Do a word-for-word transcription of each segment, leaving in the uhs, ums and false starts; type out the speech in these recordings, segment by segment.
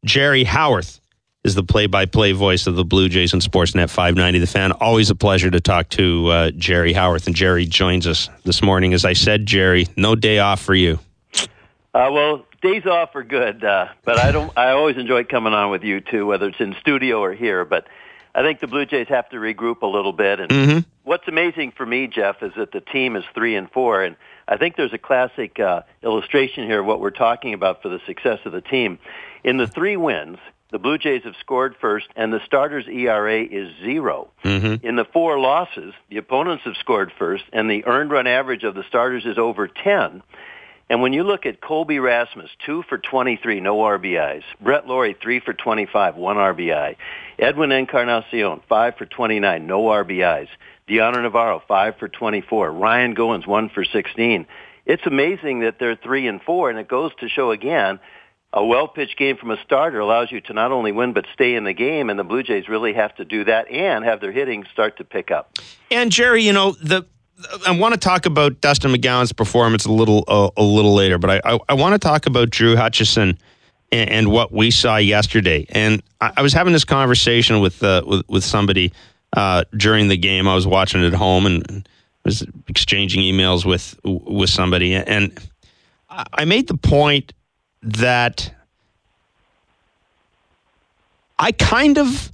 Jerry Howarth is the play-by-play voice of the Blue Jays on Sportsnet five ninety The Fan. Always a pleasure to talk to uh, Jerry Howarth, and Jerry joins us this morning. As I said, Jerry, no day off for you. Uh, well, days off are good, uh, but I don't. I always enjoy coming on with you too, whether it's in studio or here. But I think the Blue Jays have to regroup a little bit. And mm-hmm. what's amazing for me, Jeff, is that the team is three and four, and I think there's a classic uh, illustration here of what we're talking about for the success of the team. In the three wins, the Blue Jays have scored first, and the starters' E R A is zero. Mm-hmm. In the four losses, the opponents have scored first, and the earned run average of the starters is over ten. And when you look at Colby Rasmus, two for twenty-three, no R B Is. Brett Laurie, three for twenty-five, one R B I. Edwin Encarnacion, five for twenty-nine, no R B Is. Deanna Navarro, five for twenty-four. Ryan Goins, one for sixteen. It's amazing that they're three and four, and it goes to show again, a well-pitched game from a starter allows you to not only win but stay in the game, and the Blue Jays really have to do that and have their hitting start to pick up. And Jerry, you know, the I want to talk about Dustin McGowan's performance a little uh, a little later, but I, I, I want to talk about Drew Hutchison and, and what we saw yesterday. And I, I was having this conversation with uh, with, with somebody uh, during the game. I was watching it at home and was exchanging emails with with somebody, and I made the point that I kind of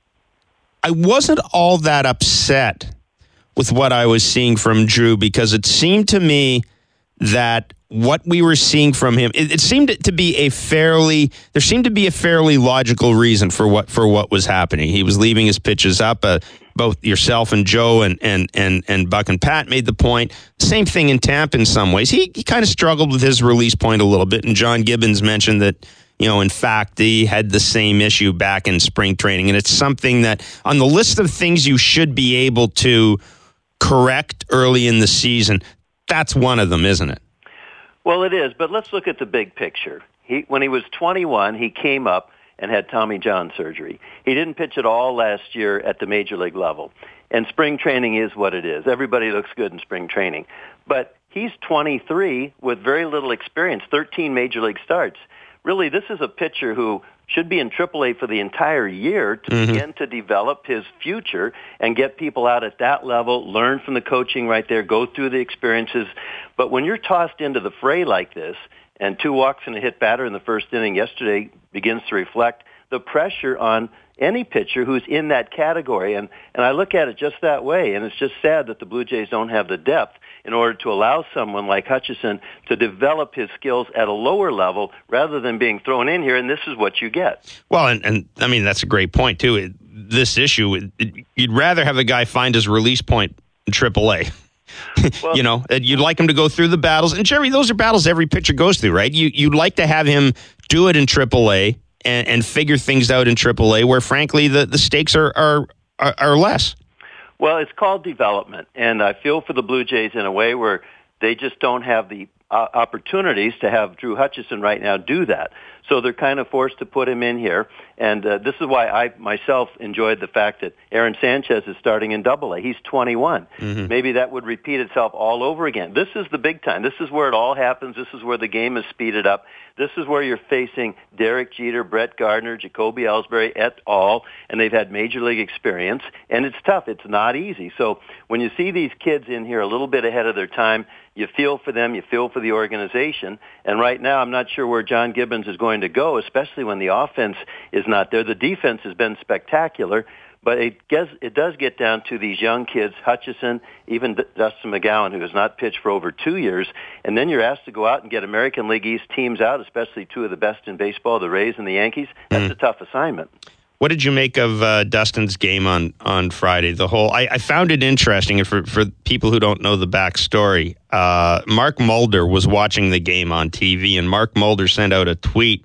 I wasn't all that upset with what I was seeing from Drew, because it seemed to me that what we were seeing from him, it, it seemed to be a fairly, there seemed to be a fairly logical reason for what for what was happening. He was leaving his pitches up. Uh, both yourself and Joe and, and, and, and Buck and Pat made the point. Same thing in Tampa in some ways. He, he kind of struggled with his release point a little bit, and John Gibbons mentioned that, you know, in fact, he had the same issue back in spring training, and it's something that on the list of things you should be able to correct early in the season, that's one of them, isn't it? Well, it is, but let's look at the big picture. He, when he was twenty-one, he came up and had Tommy John surgery. He didn't pitch at all last year at the major league level. And spring training is what it is. Everybody looks good in spring training. But he's twenty-three with very little experience, thirteen major league starts. Really, this is a pitcher who should be in triple A for the entire year to mm-hmm. begin to develop his future and get people out at that level, learn from the coaching right there, go through the experiences. But when you're tossed into the fray like this, and two walks and a hit batter in the first inning yesterday begins to reflect the pressure on any pitcher who's in that category. And, and I look at it just that way, and it's just sad that the Blue Jays don't have the depth in order to allow someone like Hutchison to develop his skills at a lower level rather than being thrown in here, and this is what you get. Well, and, and I mean, that's a great point, too. It, this issue, it, it, you'd rather have a guy find his release point in triple A. Well, you know, you'd like him to go through the battles. And, Jerry, those are battles every pitcher goes through, right? You, you'd like to have him do it in triple A and, and figure things out in triple A where, frankly, the, the stakes are, are, are, are less. Well, it's called development, and I feel for the Blue Jays in a way where they just don't have the uh, opportunities to have Drew Hutchison right now do that. So they're kind of forced to put him in here, and uh, this is why I myself enjoyed the fact that Aaron Sanchez is starting in Double A. He's twenty-one. Mm-hmm. Maybe that would repeat itself all over again. This is the big time. This is where it all happens. This is where the game is speeded up. This is where you're facing Derek Jeter, Brett Gardner, Jacoby Ellsbury et al., and they've had major league experience, and it's tough. It's not easy. So when you see these kids in here a little bit ahead of their time, you feel for them, you feel for the organization, and right now I'm not sure where John Gibbons is going to go, especially when the offense is not there. The defense has been spectacular, but it gets, it does get down to these young kids, Hutchison, even Dustin McGowan, who has not pitched for over two years, and then you're asked to go out and get American League East teams out, especially two of the best in baseball, the Rays and the Yankees. That's mm. a tough assignment. What did you make of uh, Dustin's game on, on Friday? The whole I, I found it interesting, and for, for people who don't know the backstory, uh, Mark Mulder was watching the game on T V, and Mark Mulder sent out a tweet,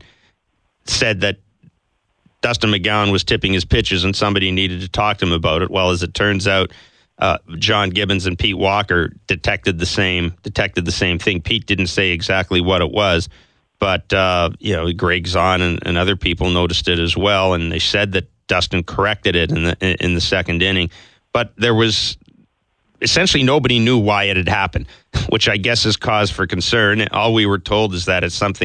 said that Dustin McGowan was tipping his pitches and somebody needed to talk to him about it. Well, as it turns out, uh, John Gibbons and Pete Walker detected the same detected the same thing. Pete didn't say exactly what it was, but uh, you know, Greg Zahn and, and other people noticed it as well, and they said that Dustin corrected it in the in the second inning. But there was essentially nobody knew why it had happened, which I guess is cause for concern. All we were told is that it's something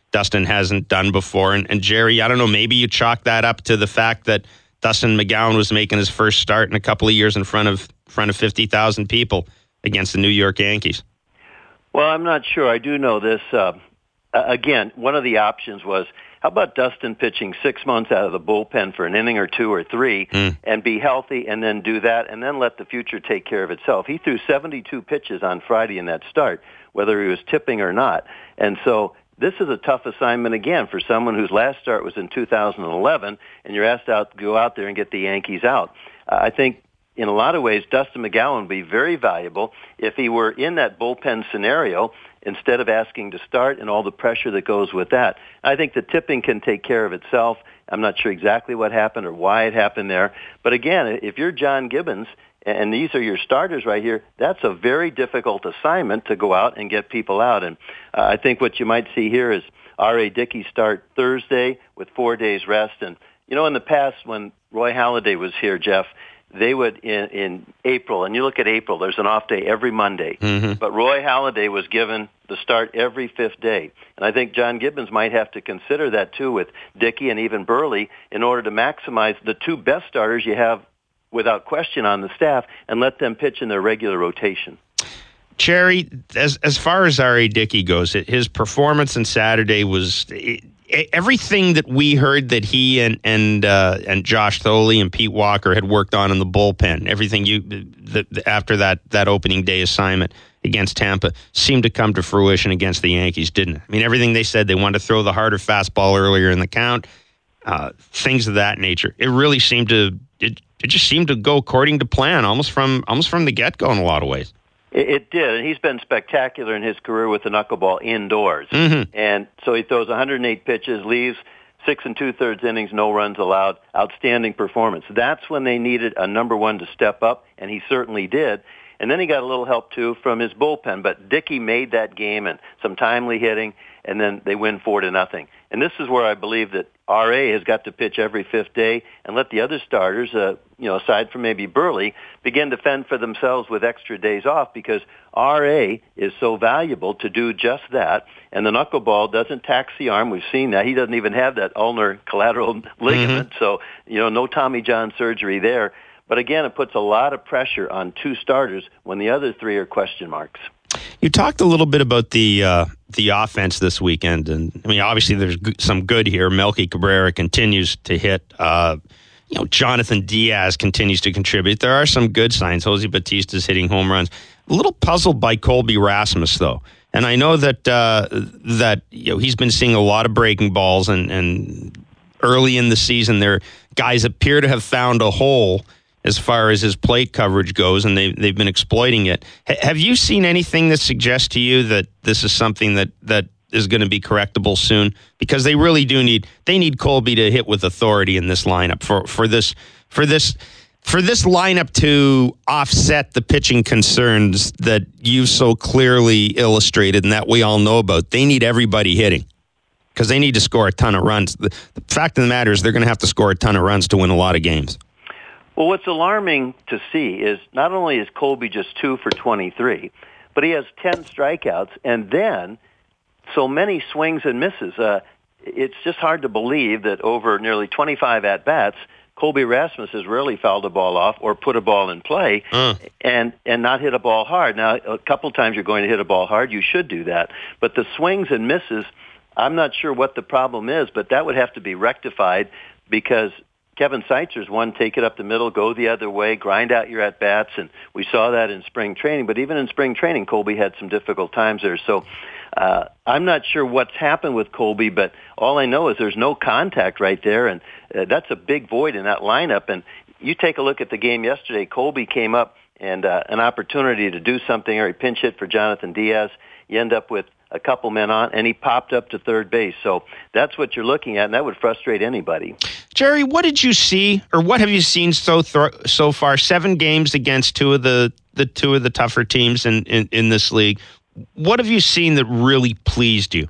Dustin hasn't done before. And, and Jerry, I don't know, maybe you chalk that up to the fact that Dustin McGowan was making his first start in a couple of years in front of front of fifty thousand people against the New York Yankees. Well, I'm not sure. I do know this. Uh, again, one of the options was, how about Dustin pitching six months out of the bullpen for an inning or two or three mm. and be healthy and then do that and then let the future take care of itself? He threw seventy-two pitches on Friday in that start, whether he was tipping or not. And so this is a tough assignment, again, for someone whose last start was in two thousand eleven, and you're asked out to go out there and get the Yankees out. Uh, I think in a lot of ways, Dustin McGowan would be very valuable if he were in that bullpen scenario instead of asking to start and all the pressure that goes with that. I think the tipping can take care of itself. I'm not sure exactly what happened or why it happened there. But again, if you're John Gibbons, and these are your starters right here, that's a very difficult assignment to go out and get people out. And uh, I think what you might see here is R A. Dickey start Thursday with four days rest. And, you know, in the past when Roy Halladay was here, Jeff, they would, in, in April, and you look at April, there's an off day every Monday. Mm-hmm. But Roy Halladay was given the start every fifth day. And I think John Gibbons might have to consider that, too, with Dickey and even Burley in order to maximize the two best starters you have without question on the staff and let them pitch in their regular rotation. Cherry, as as far as R A. Dickey goes, his performance on Saturday was it, everything that we heard that he and and uh, and Josh Thole and Pete Walker had worked on in the bullpen. Everything you the, the, after that that opening day assignment against Tampa seemed to come to fruition against the Yankees, didn't it? I mean, everything they said, they wanted to throw the harder fastball earlier in the count, uh, things of that nature. It really seemed to it, it just seemed to go according to plan, almost from almost from the get go in a lot of ways. It, it did, and he's been spectacular in his career with the knuckleball indoors. Mm-hmm. And so he throws one hundred eight pitches, leaves six and two-thirds innings, no runs allowed, outstanding performance. That's when they needed a number one to step up, and he certainly did. And then he got a little help, too, from his bullpen. But Dickey made that game and some timely hitting, and then they win four to nothing. And this is where I believe that R A has got to pitch every fifth day and let the other starters, uh, you know, aside from maybe Burley, begin to fend for themselves with extra days off, because R A is so valuable to do just that. And the knuckleball doesn't tax the arm. We've seen that. He doesn't even have that ulnar collateral ligament. Mm-hmm. So, you know, no Tommy John surgery there. But again, it puts a lot of pressure on two starters when the other three are question marks. You talked a little bit about the uh, the offense this weekend, and I mean, obviously there's g- some good here. Melky Cabrera continues to hit. Uh, you know, Jonathan Diaz continues to contribute. There are some good signs. Jose Bautista's hitting home runs. A little puzzled by Colby Rasmus, though, and I know that uh, that you know he's been seeing a lot of breaking balls, and, and early in the season, there guys appear to have found a hole as far as his plate coverage goes, and they, they've been exploiting it. H- have you seen anything that suggests to you that this is something that, that is going to be correctable soon? Because they really do need they need Colby to hit with authority in this lineup for, for this for this for this lineup to offset the pitching concerns that you've so clearly illustrated and that we all know about. They need everybody hitting because they need to score a ton of runs. The, the fact of the matter is they're going to have to score a ton of runs to win a lot of games. Well, what's alarming to see is not only is Colby just two for twenty-three, but he has ten strikeouts and then so many swings and misses. Uh, it's just hard to believe that over nearly twenty-five at-bats, Colby Rasmus has rarely fouled a ball off or put a ball in play uh. and, and not hit a ball hard. Now, a couple times you're going to hit a ball hard. You should do that. But the swings and misses, I'm not sure what the problem is, but that would have to be rectified because Kevin Seitzer's one, take it up the middle, go the other way, grind out your at-bats, and we saw that in spring training. But even in spring training, Colby had some difficult times there. So uh, I'm not sure what's happened with Colby, but all I know is there's no contact right there, and uh, that's a big void in that lineup. And you take a look at the game yesterday, Colby came up and uh, an opportunity to do something, or he pinch hit for Jonathan Diaz. You end up with a couple men on, and he popped up to third base. So that's what you're looking at, and that would frustrate anybody. Jerry, what did you see, or what have you seen so th- so far? Seven games against two of the, the two of the tougher teams in, in, in this league. What have you seen that really pleased you?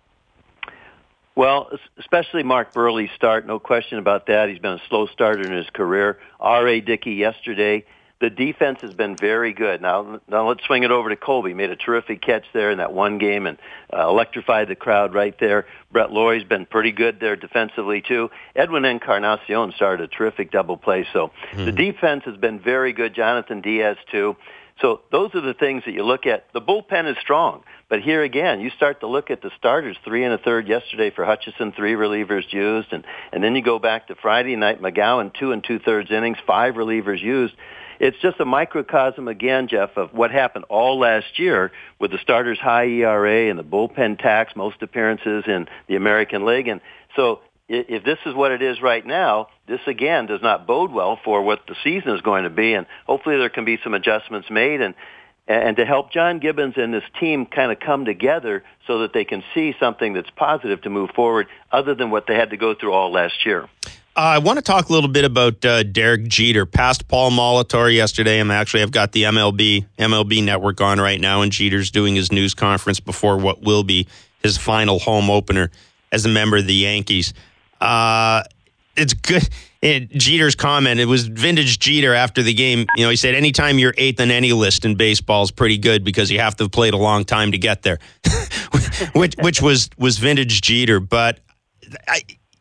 Well, especially Mark Burley's start, no question about that. He's been a slow starter in his career. R A. Dickey yesterday. The defense has been very good. Now, now let's swing it over to Colby. Made a terrific catch there in that one game and uh, electrified the crowd right there. Brett Laurie's been pretty good there defensively, too. Edwin Encarnacion started a terrific double play. So mm-hmm. the defense has been very good. Jonathan Diaz, too. So those are the things that you look at. The bullpen is strong. But here again, you start to look at the starters, three and a third yesterday for Hutchison, three relievers used. And, and then you go back to Friday night, McGowan, two and two-thirds innings, five relievers used. It's just a microcosm again, Jeff, of what happened all last year with the starters' high E R A and the bullpen tax, most appearances in the American League. And so if this is what it is right now, this again does not bode well for what the season is going to be. And hopefully there can be some adjustments made and and to help John Gibbons and this team kind of come together so that they can see something that's positive to move forward other than what they had to go through all last year. Uh, I want to talk a little bit about uh, Derek Jeter. Past Paul Molitor yesterday. I'm actually I've got the M L B M L B network on right now, and Jeter's doing his news conference before what will be his final home opener as a member of the Yankees. Uh, it's good. It, Jeter's comment, it was vintage Jeter after the game. You know, he said, anytime you're eighth on any list in baseball is pretty good because you have to have played a long time to get there, which which was was vintage Jeter. But I.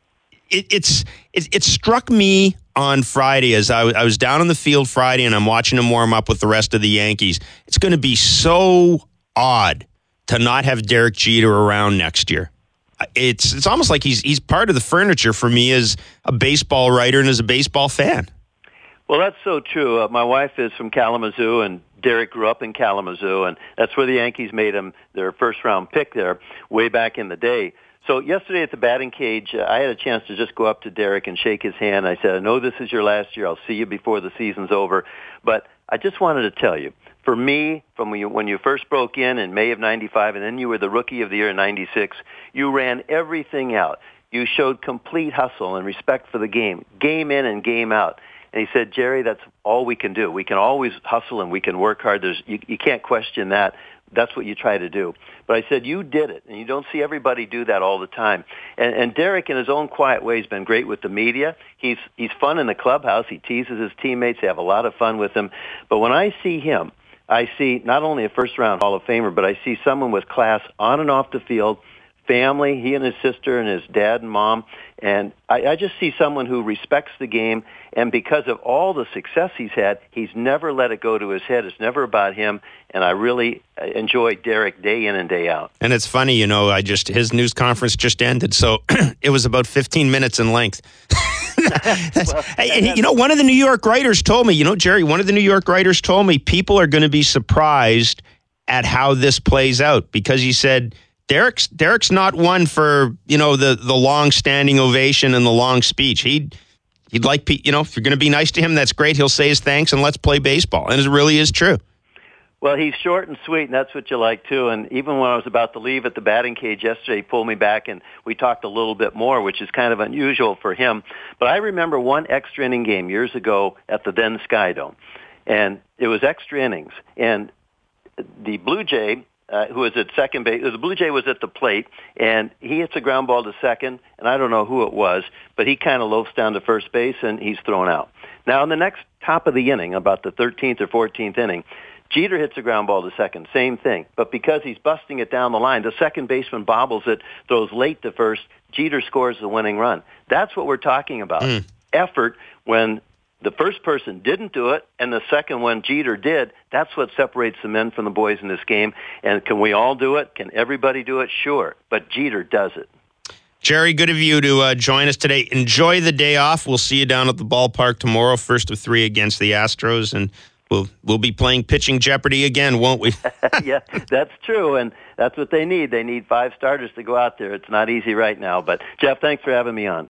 It, it's it, it struck me on Friday as I, w- I was down on the field Friday and I'm watching him warm up with the rest of the Yankees. It's going to be so odd to not have Derek Jeter around next year. It's it's almost like he's he's part of the furniture for me as a baseball writer and as a baseball fan. Well, that's so true. Uh, my wife is from Kalamazoo, and Derek grew up in Kalamazoo, and that's where the Yankees made him their first-round pick there way back in the day. So yesterday at the batting cage, uh, I had a chance to just go up to Derek and shake his hand. I said, I know this is your last year. I'll see you before the season's over. But I just wanted to tell you, for me, from when you, when you first broke in in May of ninety-five, and then you were the Rookie of the Year in ninety-six, you ran everything out. You showed complete hustle and respect for the game, game in and game out. And he said, Jerry, that's all we can do. We can always hustle and we can work hard. There's, you, you can't question that. That's what you try to do. But I said, you did it, and you don't see everybody do that all the time. And, and Derek, in his own quiet way, has been great with the media. He's he's fun in the clubhouse. He teases his teammates. They have a lot of fun with him. But when I see him, I see not only a first-round Hall of Famer, but I see someone with class on and off the field, family, he and his sister and his dad and mom. And I, I just see someone who respects the game, and because of all the success he's had, he's never let it go to his head. It's never about him, and I really enjoy Derek day in and day out. And it's funny, you know, I just his news conference just ended, so it was about fifteen minutes in length. well, hey, you know, one of the New York writers told me, you know, Jerry, one of the New York writers told me people are going to be surprised at how this plays out, because he said, Derek's Derek's not one for, you know, the, the long standing ovation and the long speech. He'd he'd like, you know, if you're going to be nice to him, that's great. He'll say his thanks and let's play baseball. And it really is true. Well, he's short and sweet, and that's what you like too. And even when I was about to leave at the batting cage yesterday, he pulled me back and we talked a little bit more, which is kind of unusual for him. But I remember one extra inning game years ago at the then Sky Dome, and it was extra innings, and the Blue Jay. Uh, who was at second base. The Blue Jay was at the plate, and he hits a ground ball to second, and I don't know who it was, but he kind of loafs down to first base, and he's thrown out. Now, in the next top of the inning, about the thirteenth or fourteenth inning, Jeter hits a ground ball to second, same thing. But because he's busting it down the line, the second baseman bobbles it, throws late to first, Jeter scores the winning run. That's what we're talking about. Mm. Effort when the first person didn't do it, and the second one, Jeter, did. That's what separates the men from the boys in this game. And can we all do it? Can everybody do it? Sure. But Jeter does it. Jerry, good of you to uh, join us today. Enjoy the day off. We'll see you down at the ballpark tomorrow, first of three against the Astros, and we'll we'll be playing pitching Jeopardy again, won't we? Yeah, that's true, and that's what they need. They need five starters to go out there. It's not easy right now. But, Jeff, thanks for having me on.